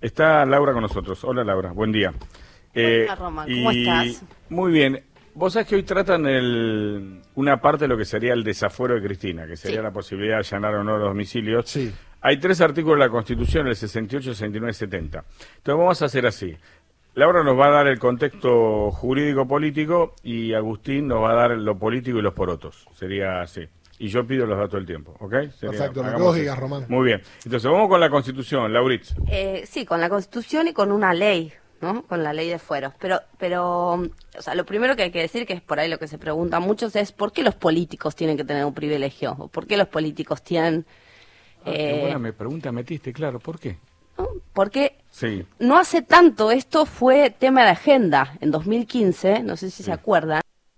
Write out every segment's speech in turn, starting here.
Está Laura con nosotros. Hola Laura, buen día. Hola Román, ¿cómo estás? Muy bien. Vos sabés que hoy tratan una parte de lo que sería el desafuero de Cristina, que sería la posibilidad de allanar o no los domicilios. Sí. Hay 3 artículos de la Constitución, el 68, 69 y 70. Entonces vamos a hacer así. Laura nos va a dar el contexto jurídico-político y Agustín nos va a dar lo político y los porotos. Sería así. Y yo pido los datos del tiempo, ¿ok? Perfecto, lo que vos digas, Román. Muy bien. Entonces vamos con la Constitución, Lauritz. Sí, con la Constitución y con una ley, ¿no? Con la ley de fueros. Pero, o sea, lo primero que hay que decir, que es por ahí lo que se preguntan muchos, es ¿por qué los políticos tienen que tener un privilegio? ¿O por qué los políticos tienen... qué buena pregunta metiste, claro, ¿por qué? ¿no? Porque sí. No hace tanto esto fue tema de agenda, en 2015, no sé si se acuerdan,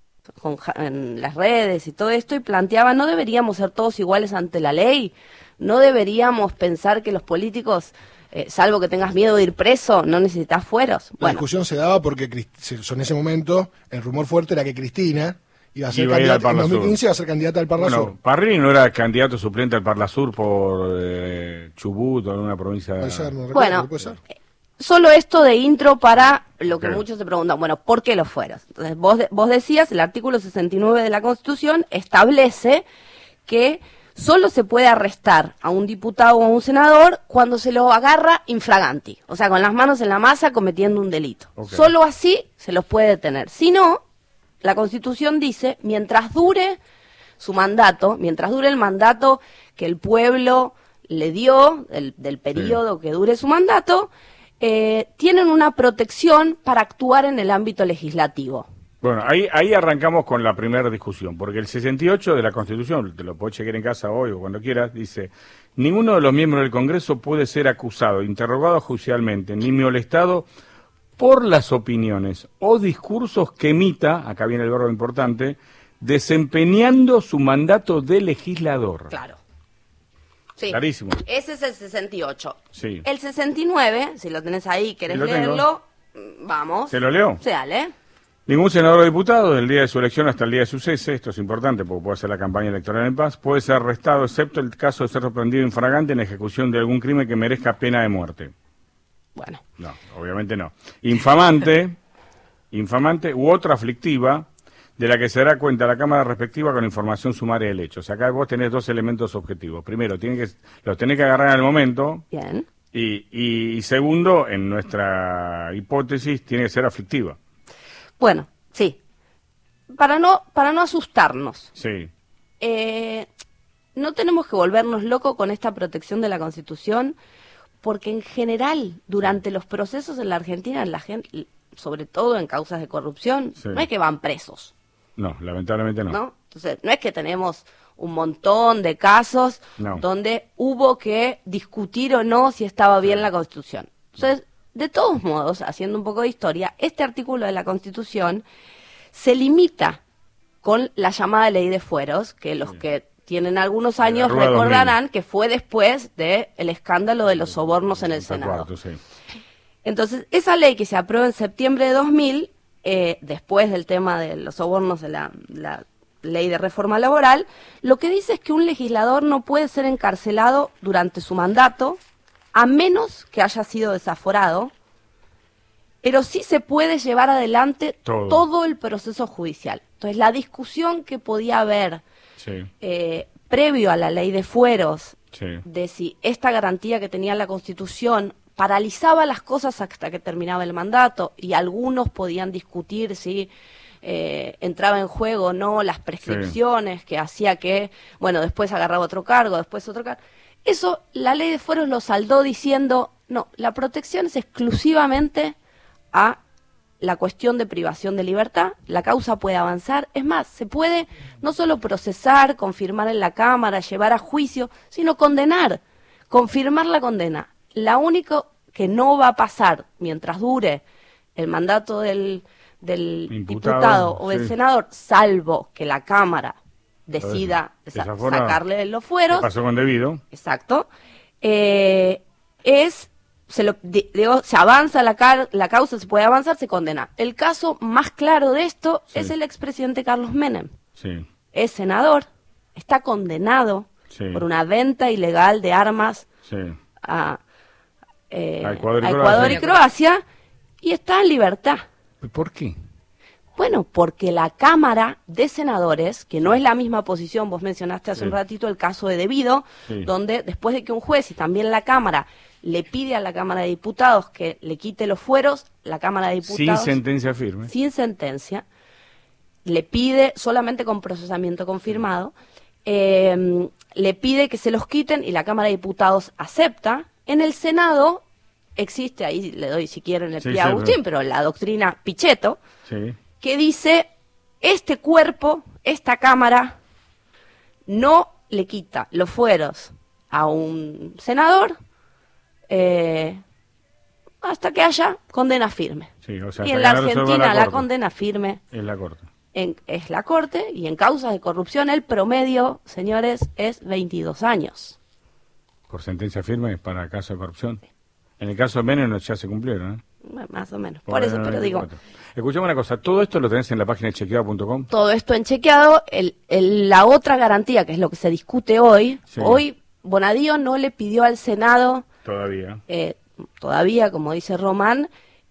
en las redes y todo esto, y planteaba, ¿no deberíamos ser todos iguales ante la ley? ¿No deberíamos pensar que los políticos, salvo que tengas miedo de ir preso, no necesitas fueros? La discusión se daba porque en ese momento el rumor fuerte era que Cristina iba a ser candidata, en 2015 iba a ser candidata al Parla Sur. Parrini no era candidato suplente al Parla Sur por Chubut o alguna provincia. Puede ser, no recuerdo, puede ser. Solo esto de intro para lo que muchos se preguntan, bueno, ¿por qué los fueros? Entonces, vos decías, el artículo 69 de la Constitución establece que solo se puede arrestar a un diputado o a un senador cuando se lo agarra infraganti, o sea, con las manos en la masa cometiendo un delito. Solo así se los puede detener. Si no, la Constitución dice, mientras dure su mandato, mientras dure el mandato que el pueblo le dio, del periodo que dure su mandato, tienen una protección para actuar en el ámbito legislativo. Bueno, ahí arrancamos con la primera discusión, porque el 68 de la Constitución, te lo podés chequear en casa hoy o cuando quieras, dice: ninguno de los miembros del Congreso puede ser acusado, interrogado judicialmente, ni molestado por las opiniones o discursos que emita, acá viene el verbo importante, desempeñando su mandato de legislador. Claro. Sí, clarísimo. Ese es el 68. Sí. El 69, si lo tenés ahí, querés leerlo, vamos. ¿Se lo leo? Sí, dale. Ningún senador o diputado, del día de su elección hasta el día de su cese, esto es importante porque puede hacer la campaña electoral en paz, puede ser arrestado excepto el caso de ser sorprendido infragante en ejecución de algún crimen que merezca pena de muerte. Bueno. No, obviamente no. Infamante u otra aflictiva, de la que se dará cuenta la Cámara respectiva con información sumaria del hecho. O sea, acá vos tenés 2 elementos objetivos. Primero, los tenés que agarrar en el momento. Bien. Y segundo, en nuestra hipótesis, tiene que ser aflictiva. Bueno, sí. Para no asustarnos. Sí. No tenemos que volvernos locos con esta protección de la Constitución, porque en general, durante los procesos en la Argentina, la gente, sobre todo en causas de corrupción, no es que van presos. No, lamentablemente no. Entonces, no es que tenemos un montón de casos donde hubo que discutir o no si estaba bien la Constitución. Entonces, de todos modos, haciendo un poco de historia, este artículo de la Constitución se limita con la llamada ley de fueros, que los que tienen algunos años recordarán que fue después del escándalo de los sobornos en el Senado. Entonces, esa ley que se aprueba en septiembre de 2000, después del tema de los sobornos de la ley de reforma laboral, lo que dice es que un legislador no puede ser encarcelado durante su mandato, a menos que haya sido desaforado, pero sí se puede llevar adelante todo el proceso judicial. Entonces, la discusión que podía haber previo a la ley de fueros, de si esta garantía que tenía la Constitución paralizaba las cosas hasta que terminaba el mandato, y algunos podían discutir si entraba en juego o no las prescripciones que hacía que, bueno, después agarraba otro cargo, después otro cargo. Eso, la ley de fueros lo saldó diciendo, no, la protección es exclusivamente a la cuestión de privación de libertad, la causa puede avanzar, es más, se puede no solo procesar, confirmar en la Cámara, llevar a juicio, sino condenar, confirmar la condena. La única que no va a pasar mientras dure el mandato del diputado o del senador, salvo que la Cámara decida sacarle de los fueros. ¿Qué pasó con debido? Exacto. Se avanza la causa, se puede avanzar, se condena. El caso más claro de esto es el expresidente Carlos Menem. Sí. Es senador, está condenado por una venta ilegal de armas a Ecuador y Croacia, y está en libertad. ¿Por qué? Bueno, porque la Cámara de Senadores, que no es la misma posición, vos mencionaste hace un ratito el caso de Debido, donde después de que un juez y también la Cámara le pide a la Cámara de Diputados que le quite los fueros, la Cámara de Diputados... Sin sentencia firme. Sin sentencia, le pide, solamente con procesamiento confirmado, le pide que se los quiten y la Cámara de Diputados acepta. En el Senado existe, ahí le doy si quieren el pie a Agustín, pero la doctrina Pichetto, que dice, este cuerpo, esta Cámara, no le quita los fueros a un senador hasta que haya condena firme. Sí, o sea, y en la Argentina la condena firme es la Corte. Es la Corte, y en causas de corrupción el promedio, señores, es 22 años. ¿Por sentencia firme para caso de corrupción? En el caso de Menem ya se cumplieron, ¿eh? Más o menos. Por eso, pero digo... Escuchame una cosa, ¿todo esto lo tenés en la página de chequeado.com? Todo esto en Chequeado. La otra garantía, que es lo que se discute hoy, hoy Bonadío no le pidió al Senado... Todavía, como dice Román,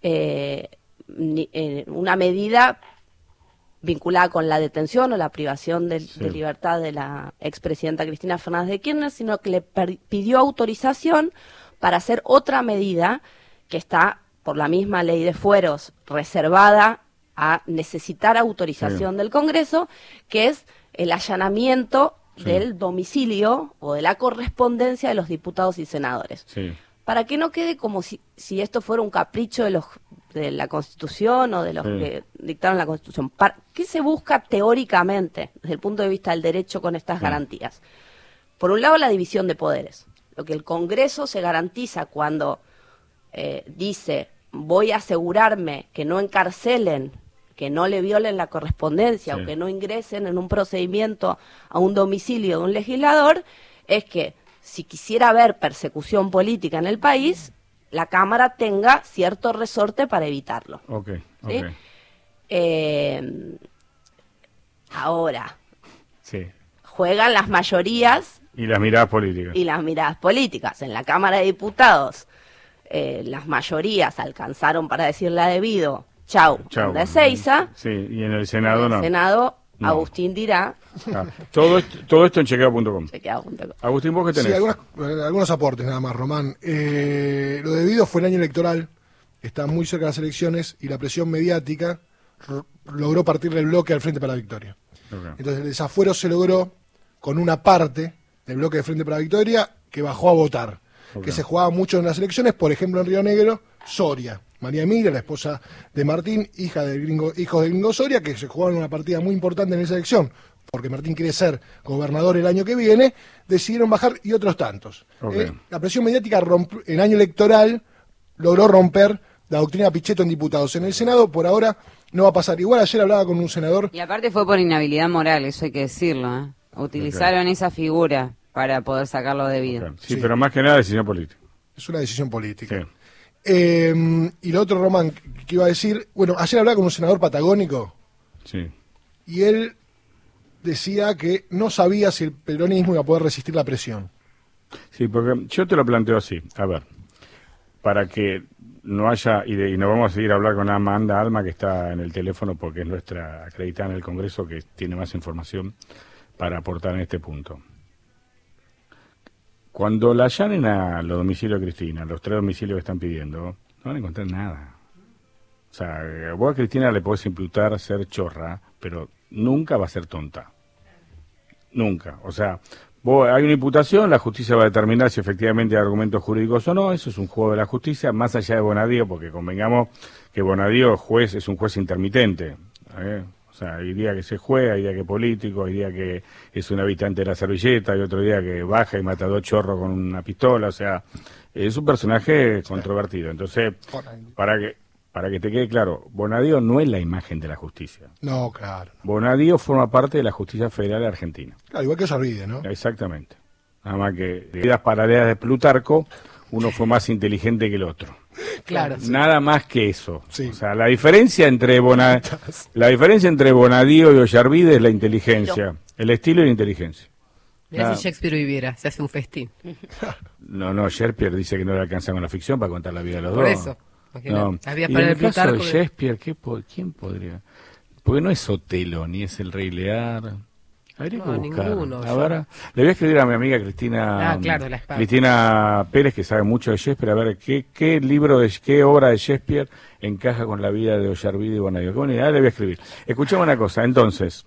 una medida vinculada con la detención o la privación de libertad de la expresidenta Cristina Fernández de Kirchner, sino que le pidió autorización para hacer otra medida que está, por la misma ley de fueros, reservada a necesitar autorización del Congreso, que es el allanamiento del domicilio o de la correspondencia de los diputados y senadores. Para que no quede como si esto fuera un capricho de la Constitución o de los que dictaron la Constitución. ¿Qué se busca teóricamente desde el punto de vista del derecho con estas garantías? Por un lado, la división de poderes. Lo que el Congreso se garantiza cuando dice, voy a asegurarme que no encarcelen, que no le violen la correspondencia o que no ingresen en un procedimiento a un domicilio de un legislador, es que si quisiera haber persecución política en el país, la Cámara tenga cierto resorte para evitarlo. Ahora, juegan las mayorías... Y las miradas políticas. En la Cámara de Diputados, las mayorías alcanzaron para decirle a Debido, chau, de Ezeiza. Y en el Senado no. Senado, Agustín dirá... Todo esto en chequeado.com. Agustín, ¿vos qué tenés? Sí, algunos aportes nada más, Román. Lo de Debido fue el año electoral, está muy cerca de las elecciones, y la presión mediática logró partirle el bloque al Frente para la Victoria. Entonces el desafuero se logró con una parte del bloque de Frente para la Victoria que bajó a votar, que se jugaba mucho en las elecciones, por ejemplo en Río Negro, Soria. María Emilia, la esposa de Martín, hijos del gringo Soria, que se jugaron una partida muy importante en esa elección, porque Martín quiere ser gobernador el año que viene, decidieron bajar, y otros tantos. La presión mediática en año electoral logró romper la doctrina Pichetto en diputados. En el Senado, por ahora, no va a pasar. Igual ayer hablaba con un senador... Y aparte fue por inhabilidad moral, eso hay que decirlo, ¿eh? Utilizaron esa figura para poder sacarlo Debido. Sí, pero más que nada decisión política. Es una decisión política. Y lo otro, Román, que iba a decir, bueno, ayer hablaba con un senador patagónico y él decía que no sabía si el peronismo iba a poder resistir la presión. Sí, porque yo te lo planteo así, a ver, para que no haya, y nos vamos a seguir a hablar con Amanda Alma, que está en el teléfono porque es nuestra acreditada en el Congreso, que tiene más información para aportar en este punto. Cuando la allanen a los domicilios de Cristina, los 3 domicilios que están pidiendo, no van a encontrar nada. O sea, vos a Cristina le podés imputar ser chorra, pero nunca va a ser tonta. Nunca. O sea, hay una imputación, la justicia va a determinar si efectivamente hay argumentos jurídicos o no. Eso es un juego de la justicia, más allá de Bonadío, porque convengamos que Bonadío es un juez intermitente. O sea, hay día que se juega, hay día que es político, hay día que es un habitante de la servilleta, hay otro día que baja y mata a 2 chorros con una pistola. O sea, es un personaje controvertido. Entonces, para que te quede claro, Bonadío no es la imagen de la justicia. No, claro. Bonadío forma parte de la justicia federal de Argentina. Claro, igual que Olvide, ¿no? Exactamente. Nada más que de vidas paralelas de Plutarco, uno fue más inteligente que el otro. Claro. Nada más que eso. O sea, la diferencia entre Bonadío y Ollarvide es la inteligencia, el estilo y la inteligencia. Mirá si Shakespeare viviera, se hace un festín. No, Shakespeare dice que no le alcanza con la ficción para contar la vida de los Por dos. eso. No. Había Y para en el el caso de Plutarco Shakespeare, ¿quién podría? Porque no es Otelo, ni es el Rey Lear. Habría que buscar. Ninguno. A ver, le voy a escribir a mi amiga Cristina, claro, la espada. Cristina Pérez, que sabe mucho de Shakespeare, a ver qué obra de Shakespeare encaja con la vida de Ollarvide y Bonadio. Qué buena idea, le voy a escribir. Escuchame una cosa, entonces,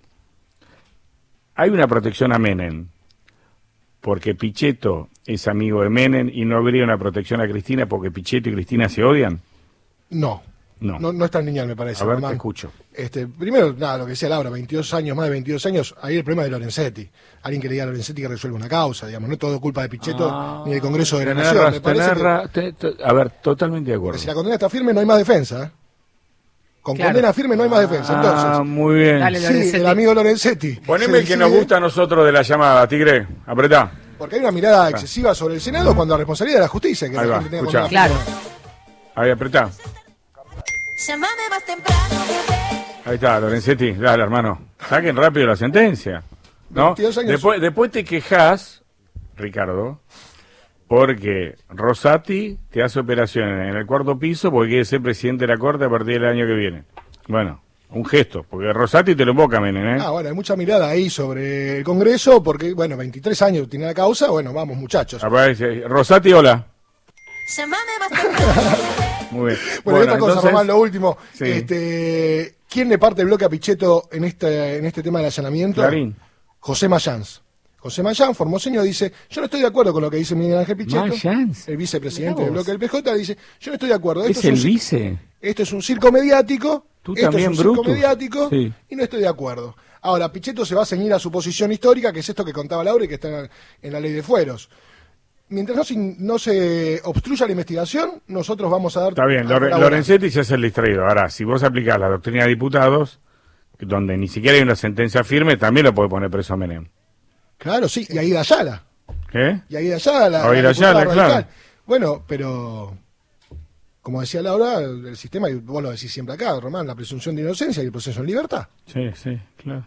hay una protección a Menem, porque Pichetto es amigo de Menem, y no habría una protección a Cristina porque Pichetto y Cristina se odian. No es tan lineal, me parece. A ver, Román. te escucho. Primero, nada, lo que decía Laura, 22 años, más de 22 años, ahí el problema de Lorenzetti. Alguien que le diga a Lorenzetti que resuelve una causa, digamos, no es todo culpa de Pichetto ni del Congreso de la Nación. Me parece a ver, totalmente de acuerdo. que si la condena está firme no hay más defensa. Con condena firme no hay más defensa. Entonces, muy bien. Dale, sí, el amigo Lorenzetti. Poneme el que nos gusta a nosotros de la llamada, Tigre. Apretá. Porque hay una mirada excesiva sobre el Senado cuando la responsabilidad de la justicia. Que Ahí la va, gente tenga escuchá. condena Claro. firme. Ahí, apretá. Llámame más temprano, bebé. Ahí está, Lorenzetti. Dale, hermano. Saquen rápido la sentencia. ¿No? 22 años. Después te quejas, Ricardo, porque Rosati te hace operaciones en el cuarto piso porque quiere ser presidente de la Corte a partir del año que viene. Bueno, un gesto, porque Rosati te lo invoca, Menem, ¿eh? Bueno, hay mucha mirada ahí sobre el Congreso, porque, 23 años tiene la causa, vamos, muchachos. Aparece, Rosati, hola. Llámame más temprano, bebé. Muy bien. Bueno, y otra cosa, entonces, Román, lo último. Sí. ¿Quién le parte el bloque a Pichetto en este tema del allanamiento? Clarín. José Mayans. José Mayans, formoseño, dice, yo no estoy de acuerdo con lo que dice Miguel Ángel Pichetto. Mayans. El vicepresidente Mirá del vos. bloque del PJ, dice, yo no estoy de acuerdo. ¿Es el vice? Esto es un circo mediático. Tú esto también, es un circo Brutus. mediático Sí. y no estoy de acuerdo. Ahora, Pichetto se va a ceñir a su posición histórica, que es esto que contaba Laura y que está en la ley de fueros. Mientras no se obstruya la investigación, nosotros vamos a dar... Está bien, a colaborar. Lorenzetti se hace el distraído. Ahora, si vos aplicás la doctrina de diputados, donde ni siquiera hay una sentencia firme, también lo puede poner preso a Menem. Claro, sí, y ahí de Ayala. ¿Qué? Y ahí de Ayala. O ir la Ayala, diputada claro. radical. Bueno, pero... Como decía Laura, el sistema, y vos lo decís siempre acá, Román, la presunción de inocencia y el proceso en libertad. Sí, claro.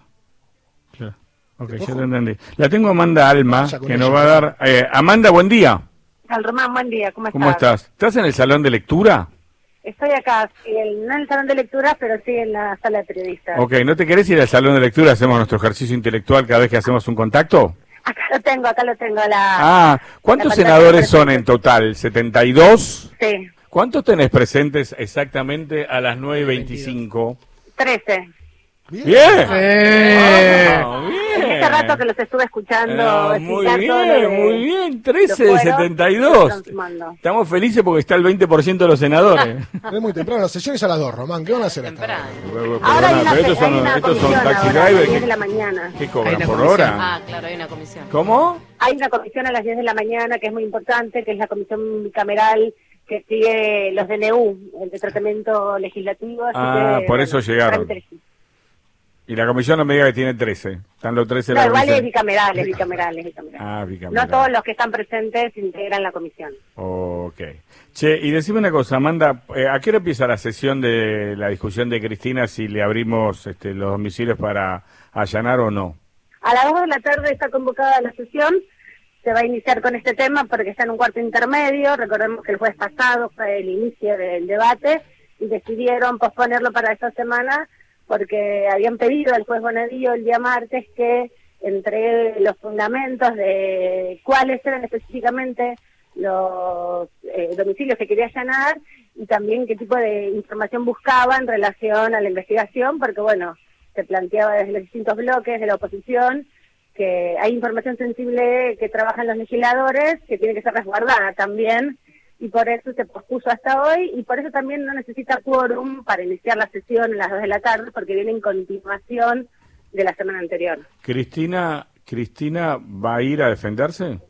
Ok, ¿Te ya cojo? te entendí. La tengo a Amanda Alma, Vaya con que ella. nos va a dar... Amanda, buen día. Al Román, buen día, ¿cómo estás? ¿Cómo estás? ¿Estás en el salón de lectura? Estoy acá, no en el salón de lectura, pero sí en la sala de periodistas. Ok, ¿no te querés ir al salón de lectura? ¿Hacemos nuestro ejercicio intelectual cada vez que hacemos un contacto? Acá lo tengo. ¿Cuántos la pantalla senadores son presente. en total? ¿72? Sí, ¿Cuántos tenés presentes exactamente a las 9:25? 13. Bien. ¡Bien! ¡Eh! En este rato que los estuve escuchando Muy explicar todo lo bien, de muy bien. 13 los de fueros, 72. están sumando. Estamos felices porque está el 20% de los senadores. Es muy temprano, las sesiones a las 2, Román, ¿qué van a hacer hasta ahora? Ahora hay una, pero estos son, hay una estos son comisión taxi ahora, a las drivers 10 de la mañana. que Hay cobran una por comisión. hora. Claro, hay una comisión. ¿Cómo? Hay una comisión a las 10 de la mañana que es muy importante, que es la comisión bicameral que sigue los DNU, el de tratamiento legislativo. Así que, por eso llegaron. trámite. Y la comisión no me diga que tiene 13. Están los 13 de No, la igual es comisión. bicameral. Bicameral. No todos los que están presentes integran la comisión. Ok. Che, y decime una cosa, Amanda, ¿a qué hora empieza la sesión de la discusión de Cristina si le abrimos los domicilios para allanar o no? A las 2 de la tarde está convocada la sesión, se va a iniciar con este tema porque está en un cuarto intermedio, recordemos que el jueves pasado fue el inicio del debate y decidieron posponerlo para esta semana porque habían pedido al juez Bonadío el día martes que entre los fundamentos de cuáles eran específicamente los domicilios que quería allanar y también qué tipo de información buscaba en relación a la investigación, porque bueno, se planteaba desde los distintos bloques de la oposición que hay información sensible que trabajan los legisladores que tiene que ser resguardada también, y por eso se pospuso hasta hoy, y por eso también no necesita quórum para iniciar la sesión a las 2 de la tarde, porque viene en continuación de la semana anterior. ¿Cristina va a ir a defenderse?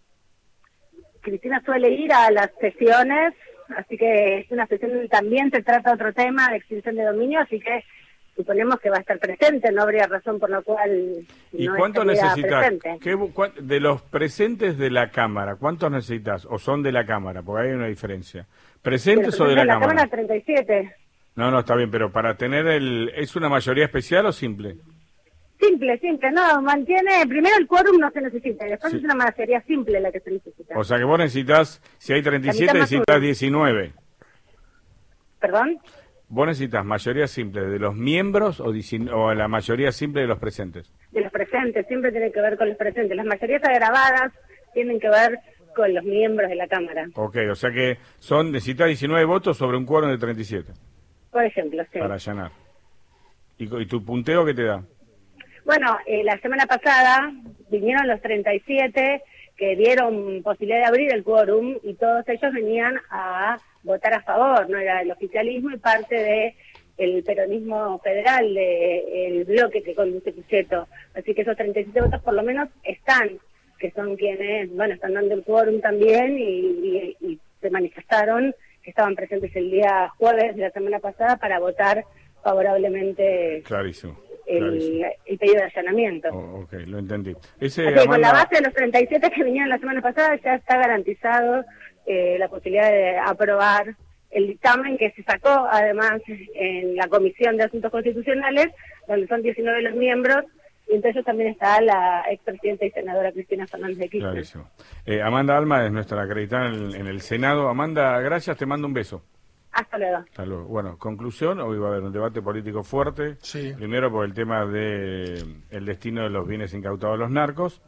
Cristina suele ir a las sesiones, así que es una sesión donde también se trata otro tema de extinción de dominio, así que suponemos que va a estar presente, no habría razón por la cual ¿Y no cuánto estaría necesitas? presente. De los presentes de la Cámara, ¿cuántos necesitas? ¿O son de la Cámara? Porque hay una diferencia. ¿Presentes o de la Cámara? Cámara 37. No, está bien, pero para tener ¿es una mayoría especial o simple? Simple, no, mantiene, primero el quórum no se necesita, después es una mayoría simple la que se necesita. O sea que vos necesitas, si hay 37, necesitas 19. ¿Perdón? ¿Vos necesitas mayoría simple de los miembros o la mayoría simple de los presentes? De los presentes, siempre tiene que ver con los presentes. Las mayorías agravadas tienen que ver con los miembros de la Cámara. Ok, o sea que necesitas 19 votos sobre un quórum de 37. Por ejemplo, sí. Para allanar. ¿Y tu punteo qué te da? Bueno, la semana pasada vinieron los 37 que dieron posibilidad de abrir el quórum y todos ellos venían a votar a favor, no era el oficialismo y parte de el peronismo federal, del bloque que conduce Pichetto. Así que esos 37 votos por lo menos están, que son quienes, bueno, están dando el quórum también y se manifestaron que estaban presentes el día jueves de la semana pasada para votar favorablemente. Clarísimo. El pedido de allanamiento. Ok, lo entendí. Con la base de los 37 que vinieron la semana pasada ya está garantizado la posibilidad de aprobar el dictamen que se sacó además en la Comisión de Asuntos Constitucionales, donde son 19 los miembros, y entre ellos también está la expresidenta y senadora Cristina Fernández de Kirchner. Clarísimo. Amanda Alma es nuestra acreditada en el Senado. Amanda, gracias, te mando un beso. Hasta luego. Hasta luego. Bueno, conclusión, hoy va a haber un debate político fuerte. Sí. Primero por el tema de el destino de los bienes incautados a los narcos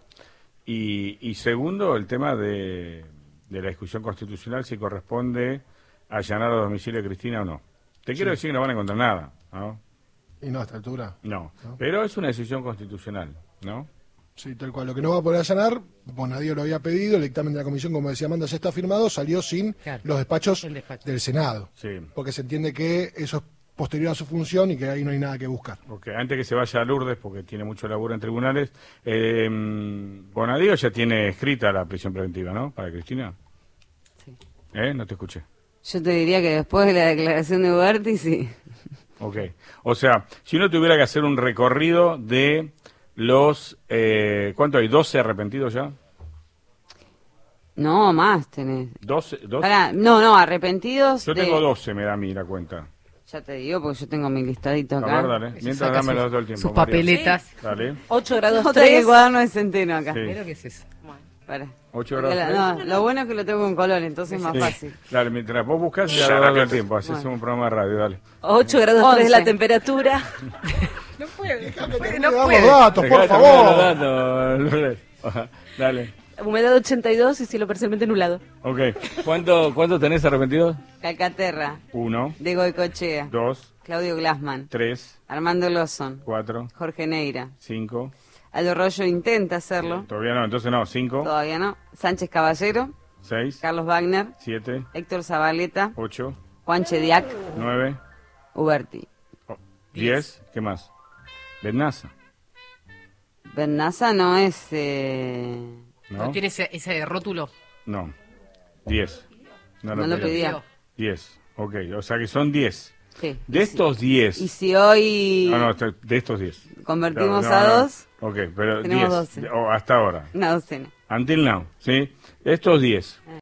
y segundo el tema de la discusión constitucional si corresponde allanar a domicilio de Cristina o no. Te quiero decir que no van a encontrar nada, ¿no? Y no, a esta altura. No, pero es una decisión constitucional, ¿no? Sí, tal cual. Lo que no va a poder allanar, Bonadío lo había pedido, el dictamen de la comisión, como decía Amanda, ya está firmado, salió sin los despachos del Senado. Sí. Porque se entiende que eso es posterior a su función y que ahí no hay nada que buscar. Okay. Antes que se vaya a Lourdes, porque tiene mucho laburo en tribunales, Bonadío ya tiene escrita la prisión preventiva, ¿no? Para Cristina. Sí. No te escuché. Yo te diría que después de la declaración de Uberti, sí. Ok. O sea, si uno tuviera que hacer un recorrido de los... ¿cuánto hay? ¿12 arrepentidos ya? No, más tenés. ¿12? Pará, no, arrepentidos. Yo tengo 12, me da a mí la cuenta. Ya te digo, porque yo tengo mi listadito acá. A ver, dale. Mientras dámelo todo el tiempo. Sus papeletas. Sí. Dale. 8 grados 3. Traigo el cuaderno de centeno acá. Sí. ¿Pero qué es eso? Para. 8 grados 3. No, lo bueno es que lo tengo con color, entonces es más fácil. Dale, mientras vos buscas, ya dale el tiempo. Haces un programa de radio, dale. 8 grados 3 la temperatura. No puede. No puede. Datos, por favor. Dale. Humedad 82 y cielo parcialmente nublado. Ok. ¿Cuánto tenés arrepentidos? Calcaterra. 1. De Goicochea. 2. Claudio Glassman. 3. Armando Lawson. 4. Jorge Neira. 5. Aldo Rollo intenta hacerlo. Todavía no, entonces no. 5. Todavía no. Sánchez Caballero. 6. Carlos Wagner. 7. Héctor Zabaleta. 8. Juan Chediak. 9. Uberti. 10. ¿Qué más? Bernaza. Bernaza no es... ¿No tiene ese rótulo? No. 10. No lo pedía. 10. Ok, o sea que son 10. Sí. De estos 10. Y si hoy... No, de estos 10. Convertimos a 2. Ok, pero tenemos 10. 12. O hasta ahora. Una docena. Until now, ¿sí? De estos 10.